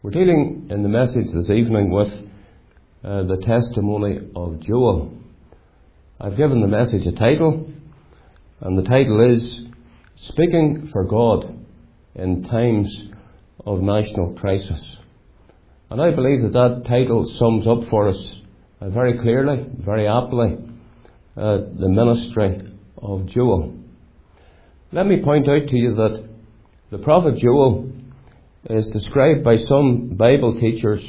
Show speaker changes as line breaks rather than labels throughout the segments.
We're dealing in the message this evening with the testimony of Joel. I've given the message a title, and the title is Speaking for God in Times of National Crisis. And I believe that title sums up for us very clearly, very aptly, the ministry of Joel. Let me point out to you that the prophet Joel is described by some Bible teachers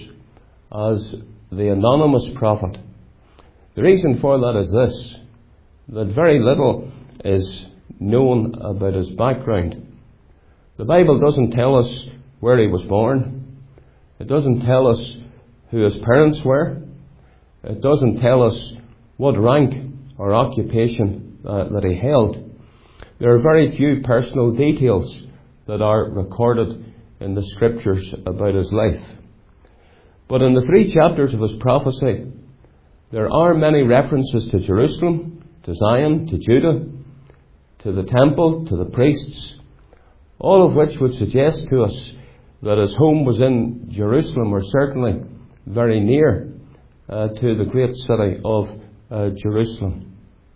as the anonymous prophet. The reason for that is this, that very little is known about his background. The Bible doesn't tell us where he was born. It doesn't tell us who his parents were. It doesn't tell us what rank or occupation that he held. There are very few personal details that are recorded in the scriptures about his life. But in the 3 chapters of his prophecy, there are many references to Jerusalem, to Zion, to Judah, to the temple, to the priests, all of which would suggest to us that his home was in Jerusalem, or certainly very near to the great city of Jerusalem.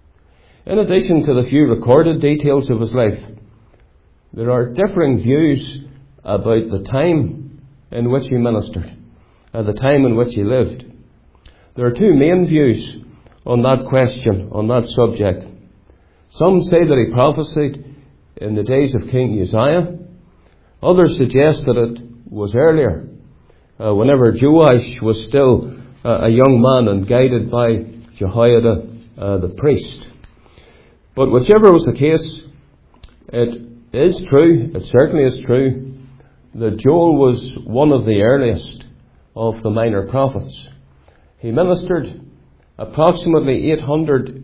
In addition to the few recorded details of his life, there are differing views about the time in which he ministered, the time in which he lived. There are 2 main views on that question, on that subject. Some say that he prophesied in the days of King Uzziah. Others suggest that it was earlier, whenever Joash was still a young man and guided by Jehoiada the priest. But whichever was the case, it is true, it certainly is true, that Joel was one of the earliest of the minor prophets. He ministered approximately 800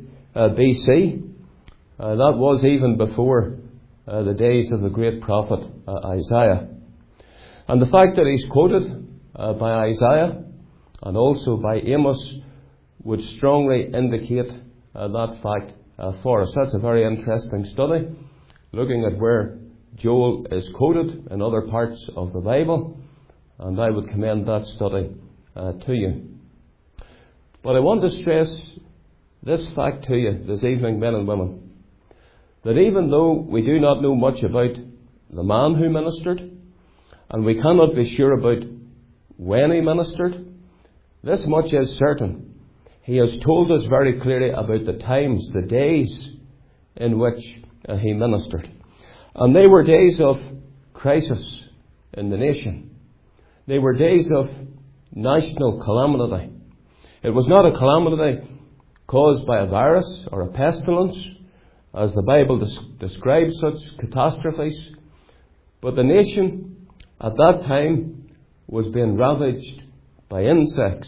BC. That was even before the days of the great prophet Isaiah. And the fact that he's quoted by Isaiah and also by Amos would strongly indicate that fact for us. That's a very interesting study, looking at where Joel is quoted in other parts of the Bible, and I would commend that study to you. But I want to stress this fact to you this evening, men and women, that even though we do not know much about the man who ministered, and we cannot be sure about when he ministered, this much is certain. He has told us very clearly about the times, the days in which he ministered. And they were days of crisis in the nation. They were days of national calamity. It was not a calamity caused by a virus or a pestilence, as the Bible describes such catastrophes, but the nation at that time was being ravaged by insects.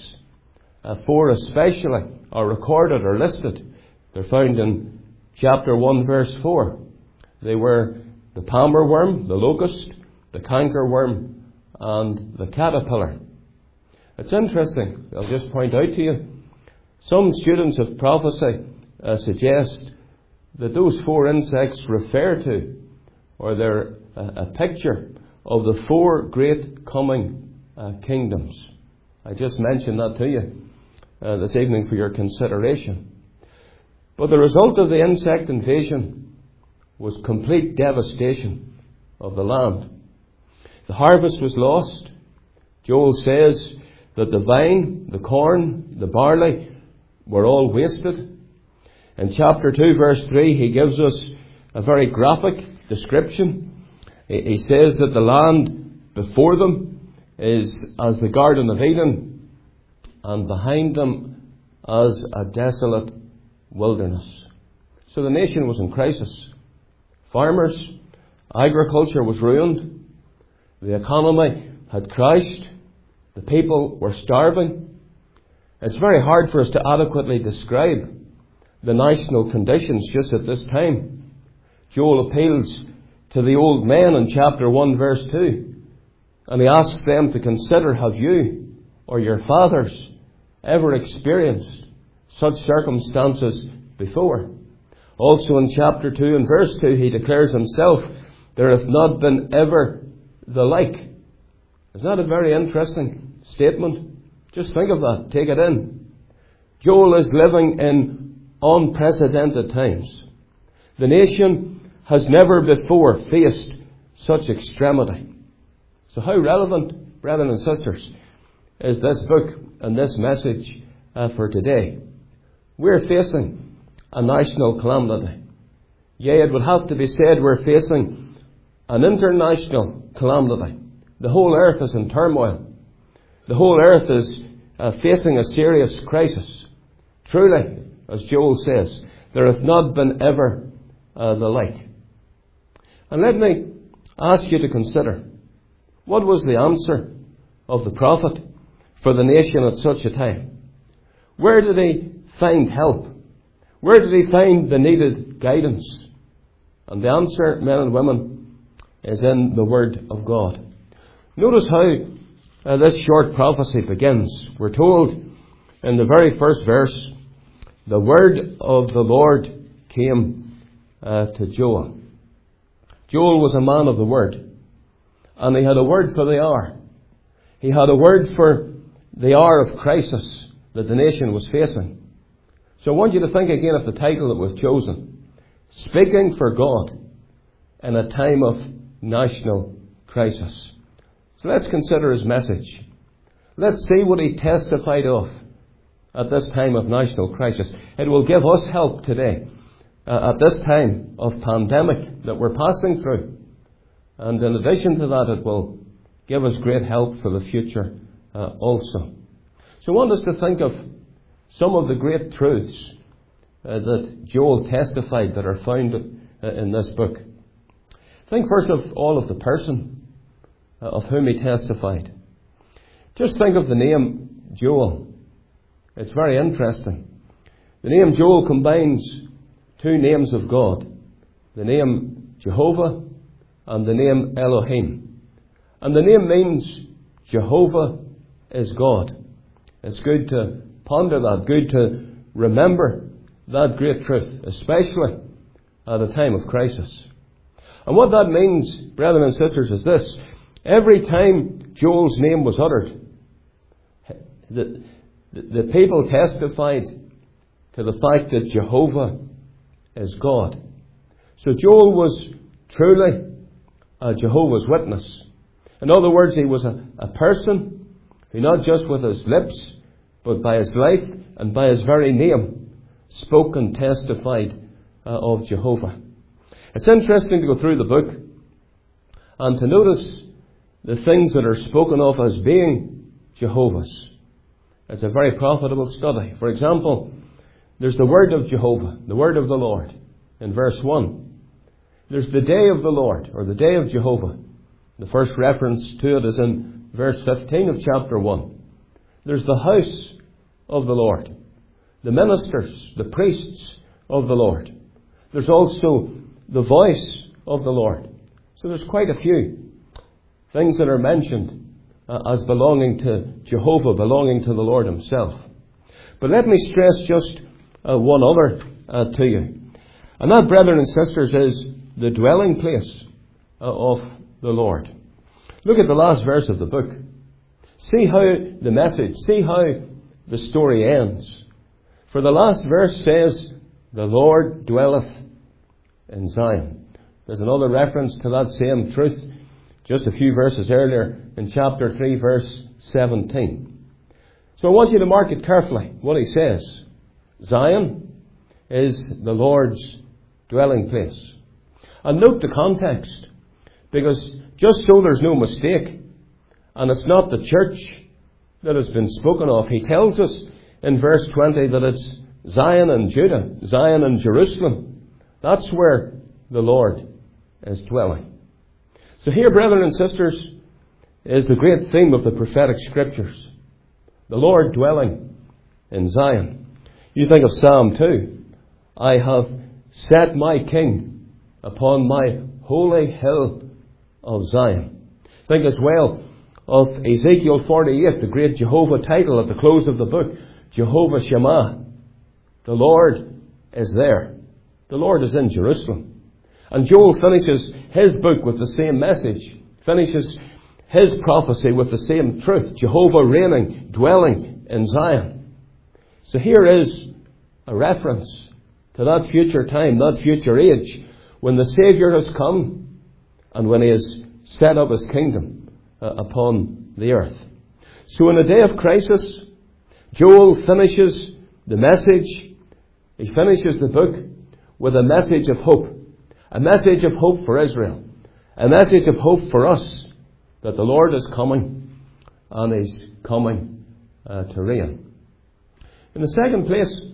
4 especially are recorded or listed. They're found in chapter 1 verse 4. They were the palmer worm, the locust, the canker worm, and the caterpillar. It's interesting, I'll just point out to you, some students of prophecy suggest that those 4 insects refer to, or they're a picture of the 4 great coming kingdoms. I just mentioned that to you this evening for your consideration. But the result of the insect invasion was complete devastation of the land. The harvest was lost. Joel says that the vine, the corn, the barley were all wasted. In chapter 2 verse 3 he gives us a very graphic description. He says that the land before them is as the Garden of Eden, and behind them as a desolate wilderness. So the nation was in crisis. Farmers, agriculture was ruined. The economy had crashed. The people were starving. It's very hard for us to adequately describe the national conditions just at this time. Joel appeals to the old men in chapter 1 verse 2, and he asks them to consider, have you or your fathers ever experienced such circumstances before? Also in chapter 2 and verse 2 he declares himself, there hath not been ever the like. Isn't that a very interesting statement? Just think of that. Take it in. Joel is living in unprecedented times. The nation has never before faced such extremity. So how relevant, brethren and sisters, is this book and this message for today? We're facing a national calamity. Yea, it would have to be said we're facing an international calamity. The whole earth is in turmoil. The whole earth is facing a serious crisis. Truly, as Joel says, there hath not been ever the like. And let me ask you to consider, what was the answer of the prophet for the nation at such a time? Where did he find help? Where did he find the needed guidance? And the answer, men and women, is in the Word of God. Notice how this short prophecy begins. We're told in the very first verse, the word of the Lord came to Joel. Joel was a man of the Word, and he had a word for the hour. He had a word for the hour of crisis that the nation was facing. So I want you to think again of the title that was chosen. Speaking for God in a time of national crisis. So let's consider his message. Let's see what he testified of at this time of national crisis. It will give us help today at this time of pandemic that we're passing through. And in addition to that, it will give us great help for the future also. So I want us to think of some of the great truths that Joel testified that are found in this book. Think first of all of the person of whom he testified. Just think of the name Joel. It's very interesting. The name Joel combines two names of God. The name Jehovah and the name Elohim. And the name means Jehovah is God. It's good to ponder that, good to remember that great truth, especially at a time of crisis. And what that means, brethren and sisters, is this. Every time Joel's name was uttered, the people testified to the fact that Jehovah is God. So Joel was truly a Jehovah's Witness. In other words, he was a person who, not just with his lips, but by his life and by his very name, spoke and testified of Jehovah. It's interesting to go through the book and to notice the things that are spoken of as being Jehovah's. It's a very profitable study. For example, there's the word of Jehovah, the word of the Lord, in verse 1. There's the day of the Lord, or the day of Jehovah. The first reference to it is in verse 15 of chapter 1. There's the house of the Lord, the ministers, the priests of the Lord. There's also the voice of the Lord. So there's quite a few things that are mentioned as belonging to Jehovah, belonging to the Lord himself. But let me stress just one other to you. And that, brethren and sisters, is the dwelling place of the Lord. Look at the last verse of the book. See how the message, see how the story ends. For the last verse says, the Lord dwelleth in Zion. There's another reference to that same truth just a few verses earlier in chapter 3, verse 17. So I want you to mark it carefully, what he says. Zion is the Lord's dwelling place. And note the context, because just so there's no mistake, and it's not the church that has been spoken of, he tells us in verse 20 that it's Zion and Judah, Zion and Jerusalem. That's where the Lord is dwelling. So here, brethren and sisters, is the great theme of the prophetic scriptures. The Lord dwelling in Zion. You think of Psalm 2. I have set my king upon my holy hill of Zion. Think as well of Ezekiel 48, the great Jehovah title at the close of the book. Jehovah Shammah. The Lord is there. The Lord is in Jerusalem. And Joel finishes his book with the same message. Finishes his prophecy with the same truth. Jehovah reigning, dwelling in Zion. So here is a reference to that future time, that future age, when the Saviour has come and when he has set up his kingdom upon the earth. So in a day of crisis, Joel finishes the message, he finishes the book with a message of hope. A message of hope for Israel. A message of hope for us, that the Lord is coming and he's coming to reign. In the second place,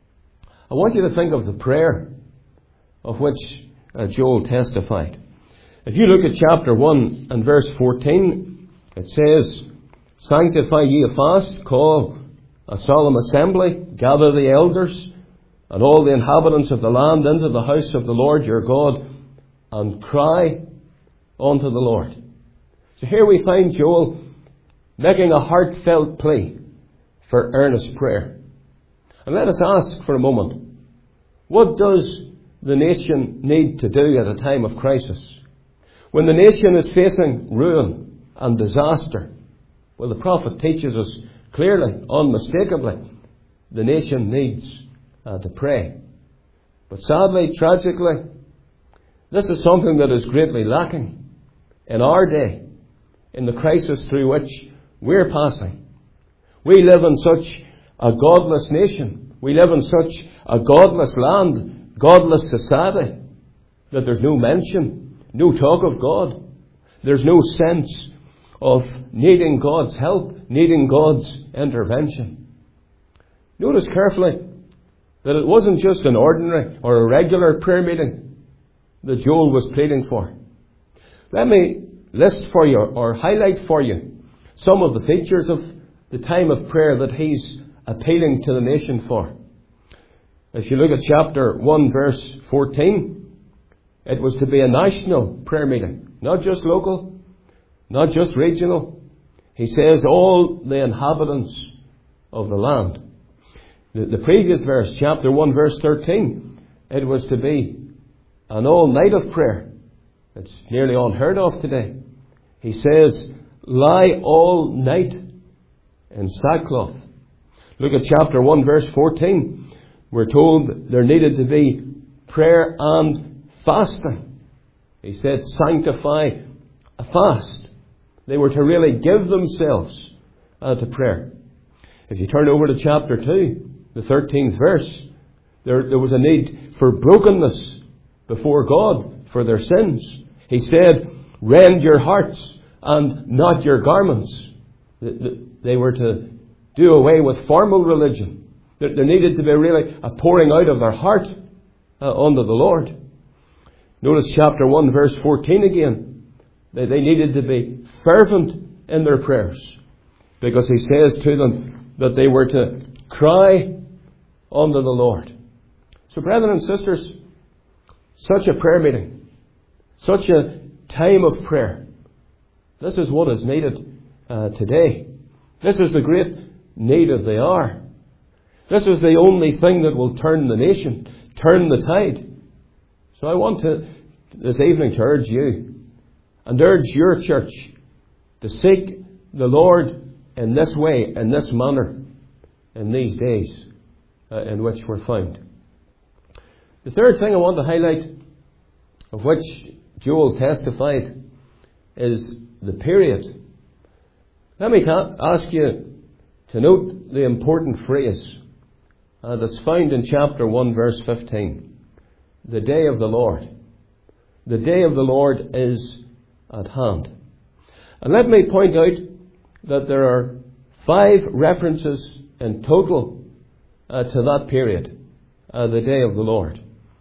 I want you to think of the prayer of which Joel testified. If you look at chapter 1 and verse 14, it says, "Sanctify ye a fast, call a solemn assembly, gather the elders and all the inhabitants of the land into the house of the Lord your God, and cry unto the Lord." So here we find Joel making a heartfelt plea for earnest prayer. And let us ask for a moment, what does the nation need to do at a time of crisis? When the nation is facing ruin and disaster, well, the prophet teaches us clearly, unmistakably, the nation needs to pray. But sadly, tragically, this is something that is greatly lacking in our day, in the crisis through which we're passing. We live in such a godless nation. We live in such a godless land, godless society, that there's no mention, no talk of God. There's no sense of needing God's help, needing God's intervention. Notice carefully that it wasn't just an ordinary or a regular prayer meeting that Joel was pleading for. Let me list for you or highlight for you some of the features of the time of prayer that he's appealing to the nation for. If you look at chapter 1 verse 14, it was to be a national prayer meeting, not just local, not just regional. He says all the inhabitants of the land. The previous verse, chapter 1 verse 13, it was to be an all night of prayer. It's nearly unheard of today. He says, lie all night in sackcloth. Look at chapter 1 verse 14. We're told there needed to be prayer and fasting. He said, sanctify a fast. They were to really give themselves to prayer. If you turn over to chapter 2, the 13th verse, there was a need for brokenness before God for their sins. He said, rend your hearts and not your garments. They were to do away with formal religion. There needed to be really a pouring out of their heart unto the Lord. Notice chapter 1 verse 14 again. They needed to be fervent in their prayers, because he says to them that they were to cry unto the Lord. So brethren and sisters, such a prayer meeting, such a time of prayer, this is what is needed today. This is the great need of the hour. This is the only thing that will turn the nation, turn the tide. So I want to, this evening, to urge you and urge your church to seek the Lord in this way, in this manner, in these days in which we're found. The third thing I want to highlight, of which Joel testified, is the period. Let me ask you to note the important phrase that's found in chapter 1 verse 15. The day of the Lord. The day of the Lord is at hand. And let me point out that there are 5 references in total to that period, the day of the Lord.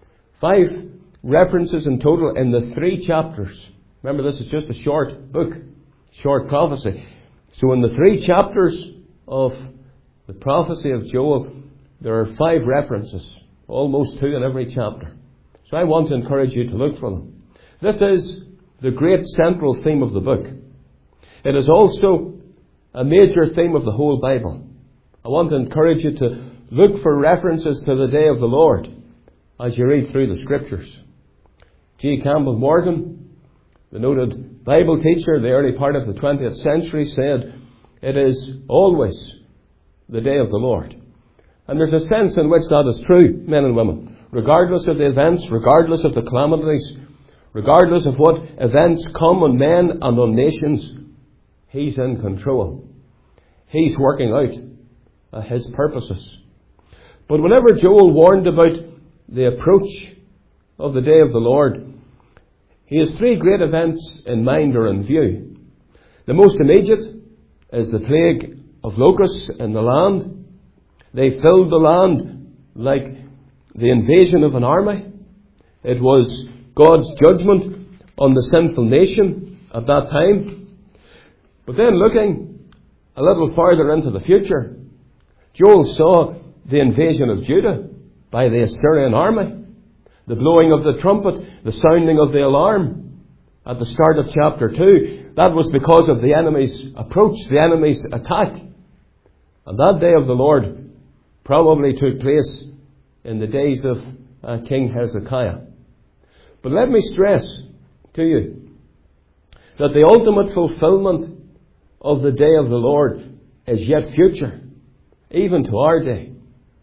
5 references in total in the 3 chapters. Remember, this is just a short book, short prophecy. So in the 3 chapters of the prophecy of Joel, there are 5 references, almost 2 in every chapter. So I want to encourage you to look for them. This is the great central theme of the book. It is also a major theme of the whole Bible. I want to encourage you to look for references to the day of the Lord as you read through the Scriptures. G. Campbell Morgan the noted Bible teacher, the early part of the 20th century, said, "It is always the day of the Lord." And there's a sense in which that is true, men and women. Regardless of the events, regardless of the calamities, regardless of what events come on men and on nations, He's in control. He's working out His purposes. But whenever Joel warned about the approach of the day of the Lord, he has three great events in mind or in view. The most immediate is the plague of locusts in the land. They filled the land like the invasion of an army. It was God's judgment on the sinful nation at that time. But then looking a little farther into the future, Joel saw the invasion of Judah by the Assyrian army. The blowing of the trumpet, the sounding of the alarm at the start of chapter 2, that was because of the enemy's approach, the enemy's attack. And that day of the Lord probably took place in the days of King Hezekiah. But let me stress to you that the ultimate fulfillment of the day of the Lord is yet future, even to our day.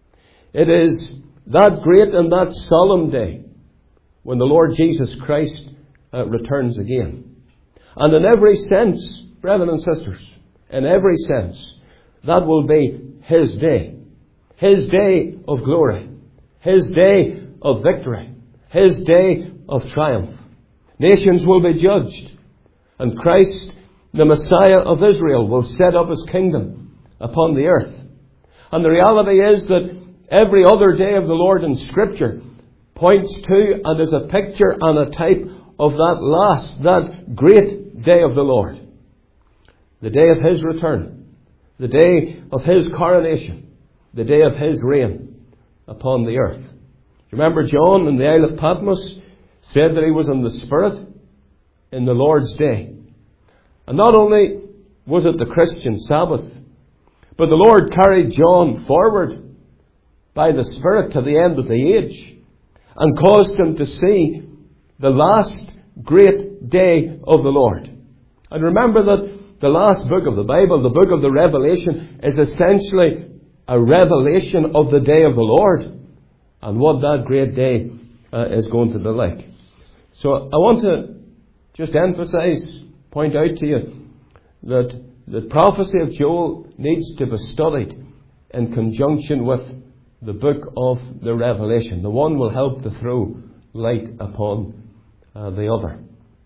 It is that great and that solemn day when the Lord Jesus Christ returns again. And in every sense, brethren and sisters, in every sense, that will be His day. His day of glory. His day of victory. His day of triumph. Nations will be judged. And Christ, the Messiah of Israel, will set up His kingdom upon the earth. And the reality is that every other day of the Lord in Scripture points to and is a picture and a type of that great day of the Lord. The day of His return. The day of His coronation. The day of His reign upon the earth. Remember John in the Isle of Patmos said that he was in the Spirit in the Lord's day. And not only was it the Christian Sabbath, but the Lord carried John forward by the Spirit to the end of the age and caused him to see the last great day of the Lord. And remember that the last book of the Bible, the book of the Revelation, is essentially a revelation of the day of the Lord and what that great day is going to be like. So I want to just emphasize, point out to you that the prophecy of Joel needs to be studied in conjunction with the book of the Revelation. The one will help to throw light upon the other.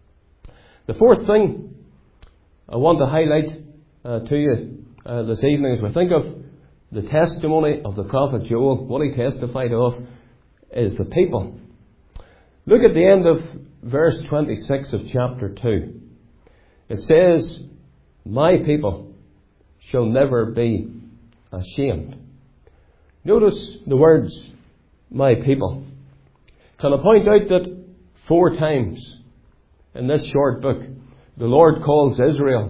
The fourth thing I want to highlight to you this evening as we think of the testimony of the prophet Joel, what he testified of is the people. Look at the end of verse 26 of chapter 2. It says, "My people shall never be ashamed." Notice the words, "my people." Can I point out that 4 times in this short book, the Lord calls Israel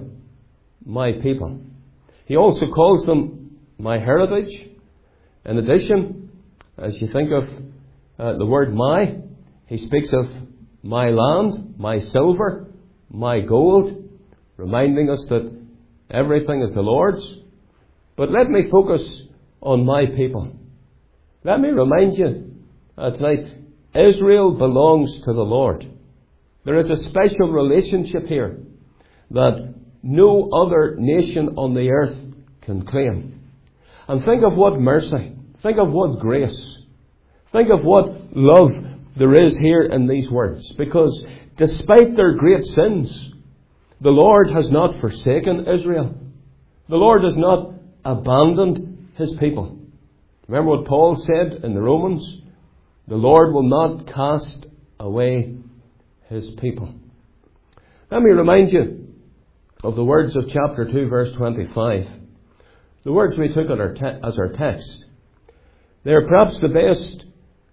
my people. He also calls them my heritage. In addition, as you think of the word my, he speaks of my land, my silver, my gold, reminding us that everything is the Lord's. But let me focus on my people. Let me remind you tonight, Israel belongs to the Lord. There is a special relationship here that no other nation on the earth can claim. And think of what mercy, think of what grace, think of what love there is here in these words. Because despite their great sins, the Lord has not forsaken Israel. The Lord has not abandoned His people. Remember what Paul said in the Romans? The Lord will not cast away His people. Let me remind you of the words of chapter 2, verse 25. The words we took as our text. They are perhaps the best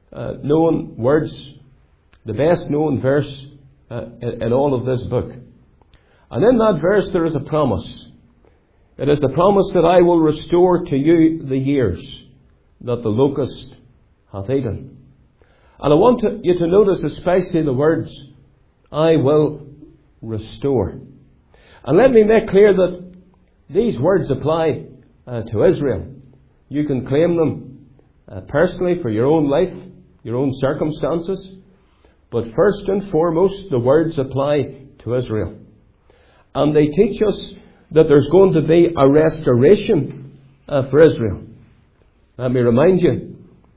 known words, the best known verse in all of this book. And in that verse there is a promise. It is the promise that I will restore to you the years that the locust hath eaten. And I want you to notice especially the words, I will restore. And let me make clear that these words apply to Israel. You can claim them personally for your own life, your own circumstances. But first and foremost, the words apply to Israel. And they teach us that there's going to be a restoration for Israel. Let me remind you,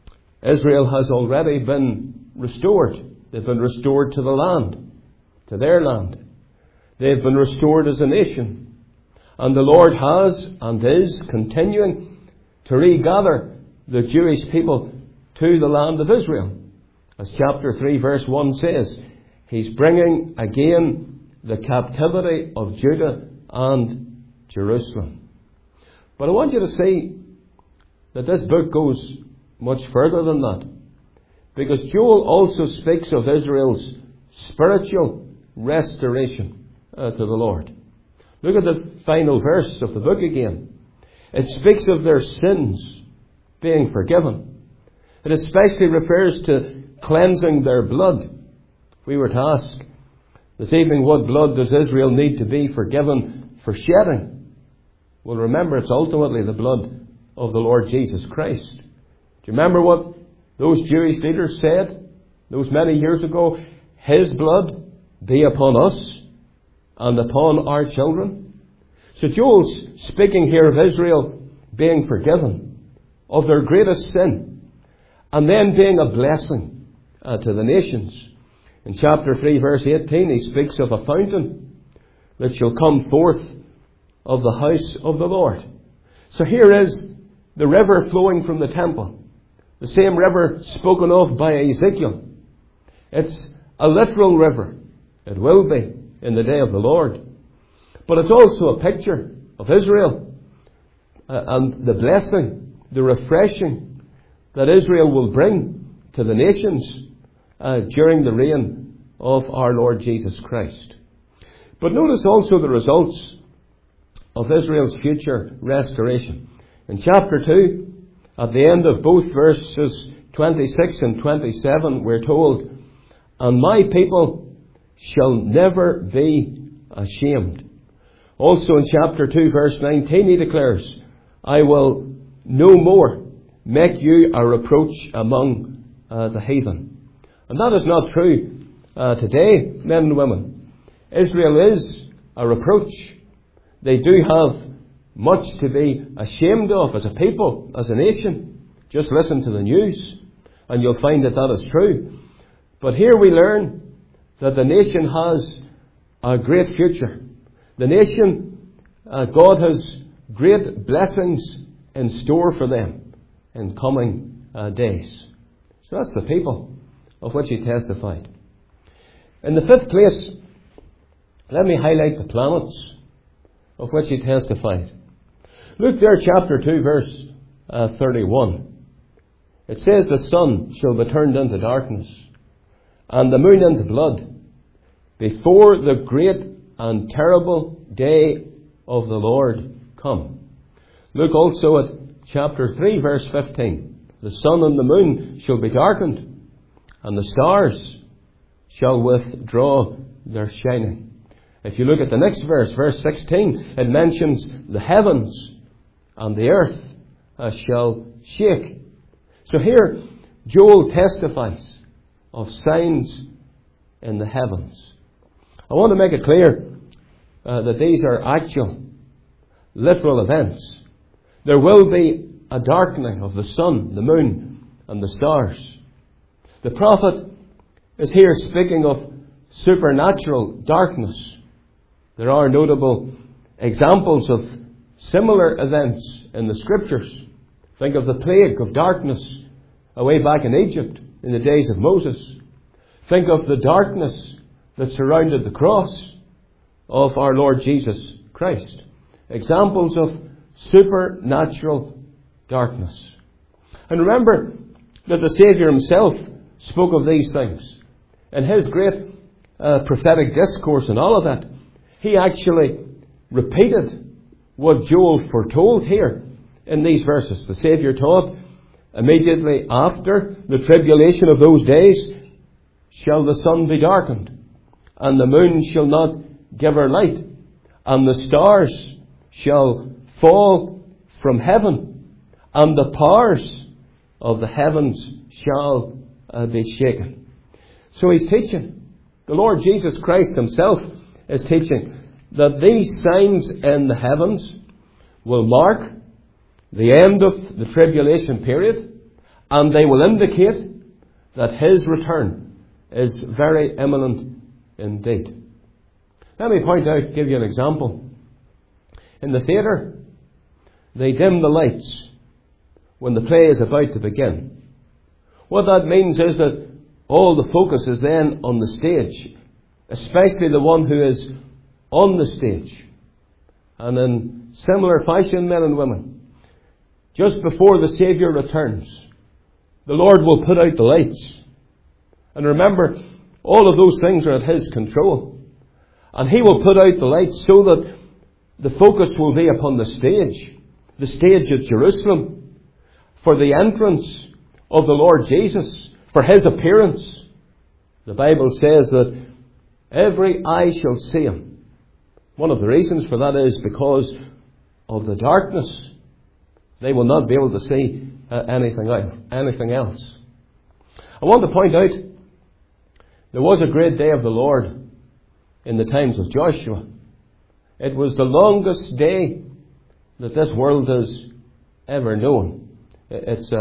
Israel has already been restored. They've been restored to the land, to their land. They've been restored as a nation. And the Lord has and is continuing to regather the Jewish people to the land of Israel. As chapter 3 verse 1 says, He's bringing again the captivity of Judah and Jerusalem. But I want you to see that this book goes much further than that. Because Joel also speaks of Israel's spiritual restoration to the Lord. Look at the final verse of the book again. It speaks of their sins being forgiven. It especially refers to cleansing their blood. If we were to ask this evening, what blood does Israel need to be forgiven for shedding? Well, remember, it's ultimately the blood of the Lord Jesus Christ. Do you remember what those Jewish leaders said those many years ago? His blood be upon us and upon our children. So Joel's speaking here of Israel being forgiven of their greatest sin and then being a blessing to the nations. In chapter 3 verse 18 he speaks of a fountain that shall come forth of the house of the Lord. So here is the river flowing from the temple, the same river spoken of by Ezekiel. It's a literal river. It will be in the day of the Lord. But it's also a picture of Israel and the blessing, the refreshing that Israel will bring to the nations during the reign of our Lord Jesus Christ. But notice also the results of Israel's future restoration. In chapter 2, at the end of both verses 26 and 27, we're told, "And my people shall never be ashamed." Also in chapter 2, verse 19, he declares, "I will no more make you a reproach among the heathen." And that is not true today, men and women. Israel is a reproach. They do have much to be ashamed of as a people, as a nation. Just listen to the news and you'll find that that is true. But here we learn that the nation has a great future. The nation, God has great blessings in store for them in coming days. So that's the people of which he testified. In the fifth place, let me highlight the planets of which he testified. Look there, chapter 2, verse 31. It says, "The sun shall be turned into darkness, and the moon into blood, before the great and terrible day of the Lord come." Look also at chapter 3, verse 15. "The sun and the moon shall be darkened, and the stars shall withdraw their shining." If you look at the next verse, verse 16, it mentions the heavens and the earth shall shake. So here, Joel testifies of signs in the heavens. I want to make it clear that these are actual, literal events. There will be a darkening of the sun, the moon, and the stars. The prophet is here speaking of supernatural darkness. There are notable examples of similar events in the Scriptures. Think of the plague of darkness away back in Egypt in the days of Moses. Think of the darkness that surrounded the cross of our Lord Jesus Christ. Examples of supernatural darkness. And remember that the Saviour himself spoke of these things. In his great prophetic discourse and all of that, he actually repeated what Joel foretold here in these verses. The Saviour taught, "Immediately after the tribulation of those days shall the sun be darkened, and the moon shall not give her light, and the stars shall fall from heaven, and the powers of the heavens shall be shaken. So he's teaching, the Lord Jesus Christ himself is teaching, that these signs in the heavens will mark the end of the tribulation period, and they will indicate that his return is very imminent indeed. Let me point out, give you an example. In the theatre, they dim the lights when the play is about to begin. What that means is that all the focus is then on the stage, especially the one who is on the stage. And in similar fashion, men and women, just before the Saviour returns, the Lord will put out the lights. And remember, all of those things are at his control. And he will put out the lights so that the focus will be upon the stage at Jerusalem, for the entrance of the Lord Jesus, for his appearance. The Bible says that every eye shall see him. One of the reasons for that is because of the darkness. They will not be able to see anything else. I want to point out, there was a great day of the Lord in the times of Joshua. It was the longest day that this world has ever known. It's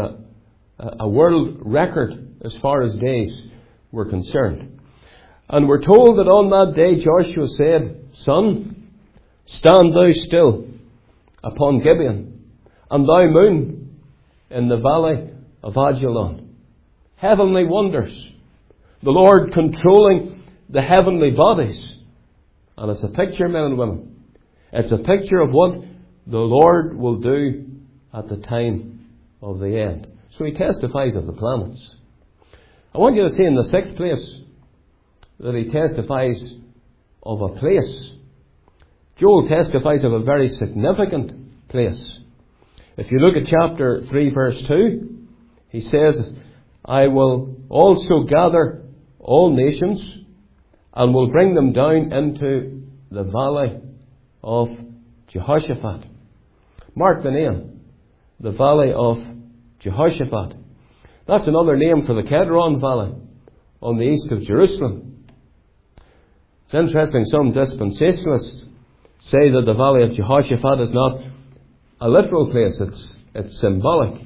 a world record as far as days were concerned. And we're told that on that day Joshua said, "Sun, stand thou still upon Gibeon, and thou moon in the valley of Ajalon." Heavenly wonders. The Lord controlling the heavenly bodies. And it's a picture, men and women. It's a picture of what the Lord will do at the time of the end. So he testifies of the planets. I want you to see in the sixth place that he testifies of a place. Joel testifies of a very significant place. If you look at chapter 3 verse 2, he says, "I will also gather all nations and will bring them down into the valley of Jehoshaphat." Mark the name, the valley of Jehoshaphat. That's another name for the Kedron Valley on the east of Jerusalem. It's interesting, some dispensationalists say that the valley of Jehoshaphat is not a literal place, it's symbolic.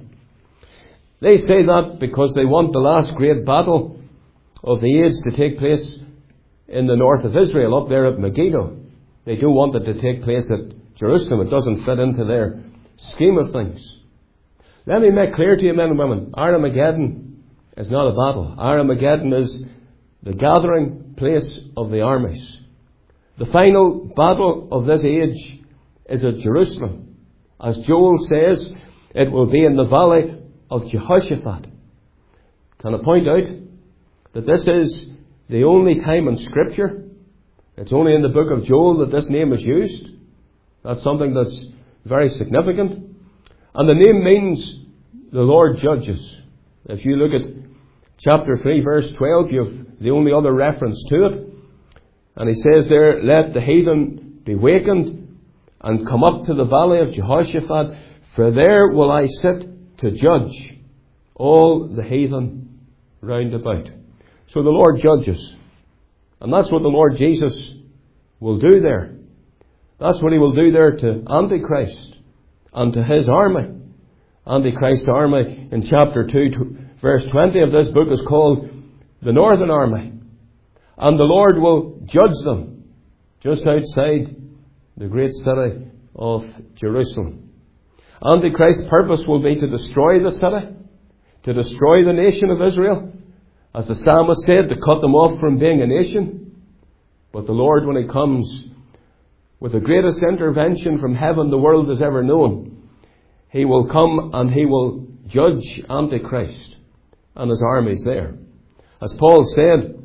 They say that because they want the last great battle of the age to take place in the north of Israel, up there at Megiddo. They do want it to take place at Jerusalem. It doesn't fit into their scheme of things. Let me make clear to you, men and women, Armageddon is not a battle. Armageddon is the gathering place of the armies. The final battle of this age is at Jerusalem. As Joel says, it will be in the valley of Jehoshaphat. Can I point out that this is the only time in Scripture, it's only in the book of Joel that this name is used. That's something that's very significant. And the name means the Lord judges. If you look at chapter 3 verse 12, you have the only other reference to it. And he says there, "Let the heathen be wakened and come up to the valley of Jehoshaphat, for there will I sit to judge all the heathen round about." So the Lord judges. And that's what the Lord Jesus will do there. That's what he will do there to Antichrist and to his army. Antichrist's army in chapter 2 verse 20 of this book is called the Northern Army. And the Lord will judge them just outside the great city of Jerusalem. Antichrist's purpose will be to destroy the city, to destroy the nation of Israel. As the psalmist said, to cut them off from being a nation. But the Lord, when he comes with the greatest intervention from heaven the world has ever known, he will come and he will judge Antichrist and his armies there. As Paul said,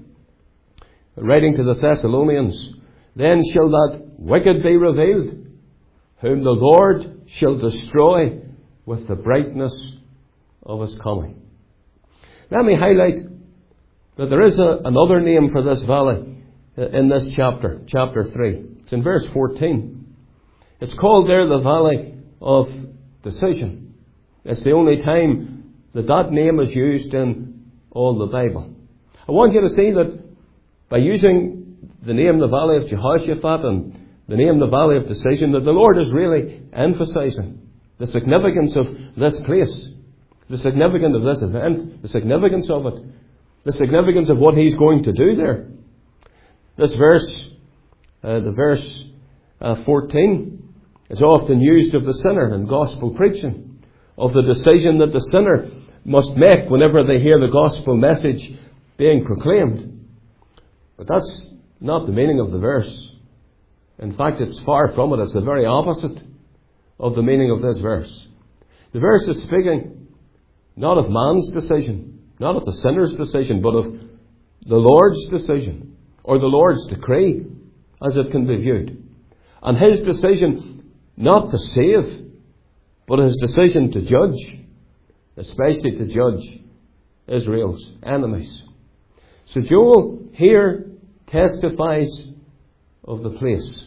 writing to the Thessalonians, "Then shall that wicked be revealed, whom the Lord shall destroy with the brightness of his coming." Let me highlight that there is another name for this valley in this chapter, chapter 3. It's in verse 14. It's called there the Valley of Decision. It's the only time that name is used in all the Bible. I want you to see that by using the name the Valley of Jehoshaphat and the name the Valley of Decision, that the Lord is really emphasizing the significance of this place, the significance of this event, the significance of it, the significance of what He's going to do there. This verse, the verse 14, is often used of the sinner in gospel preaching, of the decision that the sinner must make whenever they hear the gospel message being proclaimed. But that's not the meaning of the verse. In fact, it's far from it. It's the very opposite of the meaning of this verse. The verse is speaking not of man's decision, not of the sinner's decision, but of the Lord's decision, or the Lord's decree, as it can be viewed. And His decision not to save, but His decision to judge, especially to judge Israel's enemies. So Joel here testifies of the place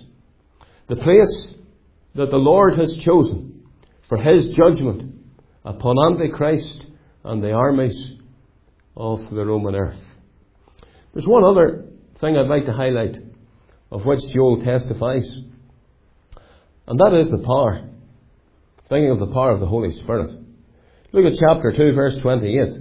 that the Lord has chosen for His judgment upon Antichrist and the armies of the Roman earth. There's one other thing I'd like to highlight of which Joel testifies, and that is the power. Thinking of the power of the Holy Spirit. Look at chapter 2, verse 28.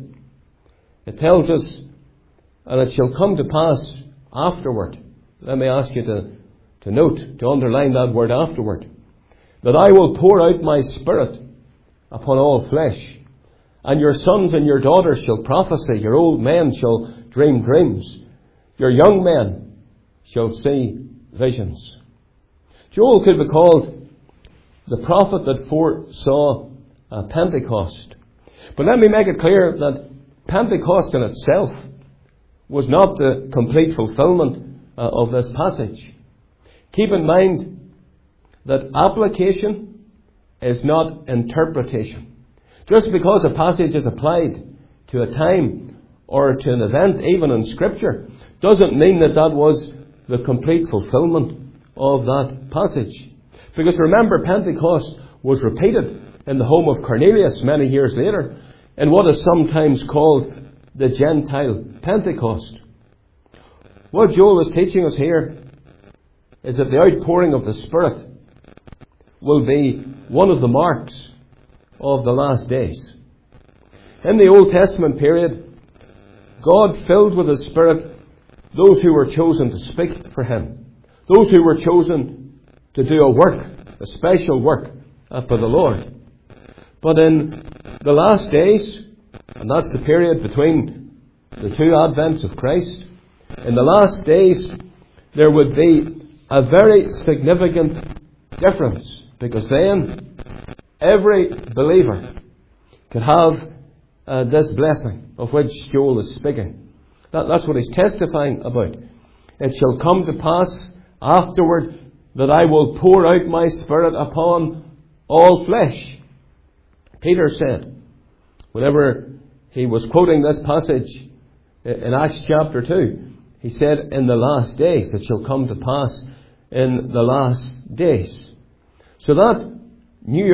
It tells us, and it shall come to pass afterward. Let me ask you to note, to underline that word afterward. That I will pour out my Spirit upon all flesh. And your sons and your daughters shall prophesy. Your old men shall dream dreams. Your young men shall see visions. Joel could be called the prophet that foresaw Pentecost. But let me make it clear that Pentecost in itself was not the complete fulfillment of this passage. Keep in mind that application is not interpretation. Just because a passage is applied to a time or to an event, even in Scripture, doesn't mean that was the complete fulfillment of that passage. Because remember, Pentecost was repeated in the home of Cornelius many years later in what is sometimes called the Gentile Pentecost. What Joel is teaching us here is that the outpouring of the Spirit will be one of the marks of the last days. In the Old Testament period, God filled with His Spirit those who were chosen to speak for Him, those who were chosen to do a work, a special work for the Lord. But in the last days, and that's the period between the two advents of Christ, in the last days there would be a very significant difference, because then every believer could have this blessing of which Joel is speaking. That's what he's testifying about. It shall come to pass afterward that I will pour out my Spirit upon all flesh. Peter said, whenever he was quoting this passage in Acts chapter 2, he said, in the last days, it shall come to pass in the last days. So that new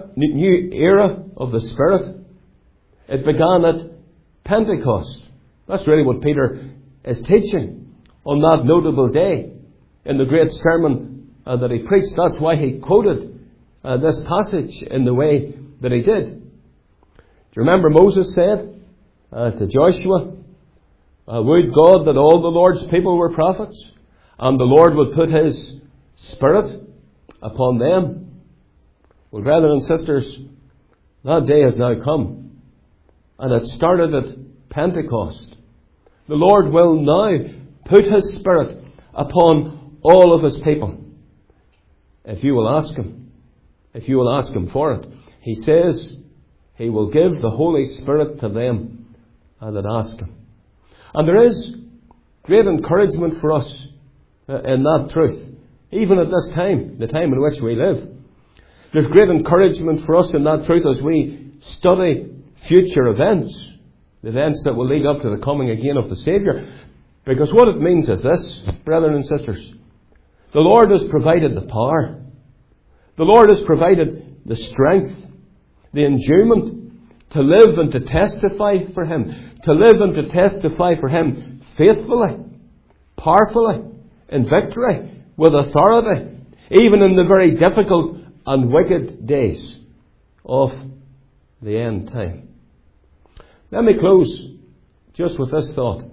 era of the Spirit, it began at Pentecost. That's really what Peter is teaching on that notable day in the great sermon that he preached. That's why he quoted this passage in the way that he did. Do you remember Moses said to Joshua, would God that all the Lord's people were prophets, and the Lord would put His Spirit upon them? Well, brethren and sisters, that day has now come, and it started at Pentecost. The Lord will now put His Spirit upon all of His people, if you will ask Him. If you will ask Him for it. He says He will give the Holy Spirit to them that ask Him. And there is great encouragement for us in that truth, even at this time, the time in which we live. There's great encouragement for us in that truth as we study future events, the events that will lead up to the coming again of the Saviour. Because what it means is this, brethren and sisters. The Lord has provided the power. The Lord has provided the strength, the endowment to live and to testify for Him. To live and to testify for Him faithfully, powerfully, in victory, with authority, even in the very difficult and wicked days of the end time. Let me close just with this thought.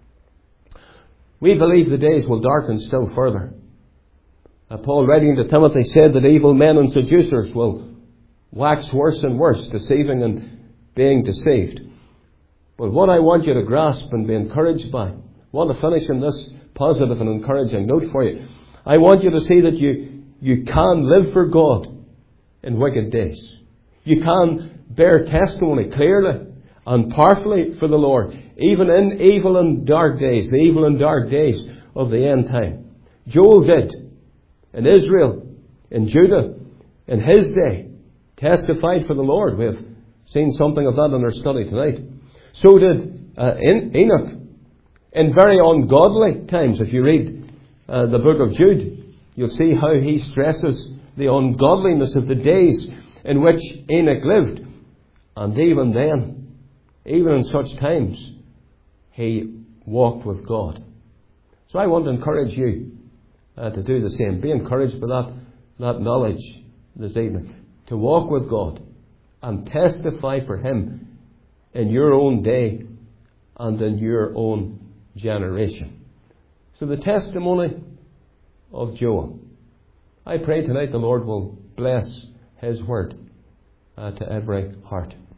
We believe the days will darken still further. Paul, writing to Timothy, said that evil men and seducers will wax worse and worse, deceiving and being deceived. But what I want you to grasp and be encouraged by, I want to finish in this positive and encouraging note for you. I want you to see that you can live for God in wicked days. You can bear testimony clearly and powerfully for the Lord, even in evil and dark days, the evil and dark days of the end time. Joel did. In Israel, in Judah, in his day, testified for the Lord. We have seen something of that in our study tonight. So did Enoch. In very ungodly times, if you read the book of Jude, you'll see how he stresses the ungodliness of the days in which Enoch lived. And even then, even in such times, he walked with God. So I want to encourage you to do the same. Be encouraged by that knowledge this evening. To walk with God and testify for Him in your own day and in your own generation. So the testimony of Joel. I pray tonight the Lord will bless His word to every heart.